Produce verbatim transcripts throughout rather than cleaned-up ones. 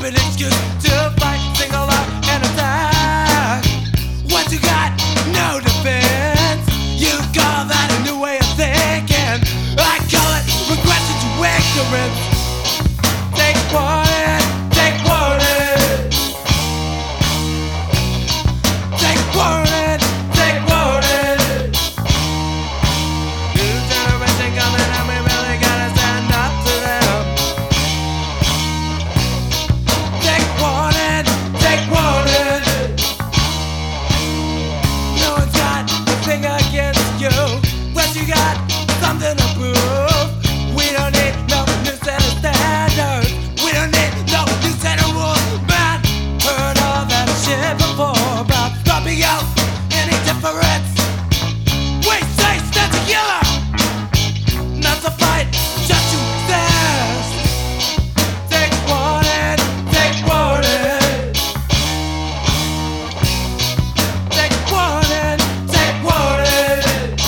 an excuse to fight, single out and attack. What you got? No defense. You call that a new way of thinking. I call it regression to ignorance. Take warning, take warning. Take warning, take warning. New generation coming and we really gotta stand up to them. Take warning, take warning. No one's got a finger against you, but you got something to prove. We don't need no new set of standards. We don't need no new set of rules. Man, heard all that shit before about stopping out any difference. We say stand together, not to fight, just to exist. Take warning, take warning. Take warning, take warning.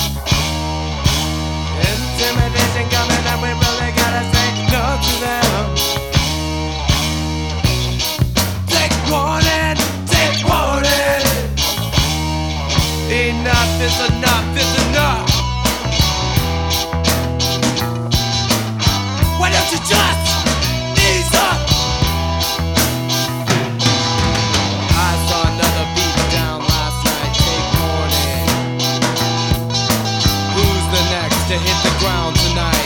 Intimidation coming and we really gotta say no to them. Take warning, take warning. Enough is enough is enough. Why don't you just ease up? I saw another beat down last night. Take warning. Who's the next to hit the ground tonight?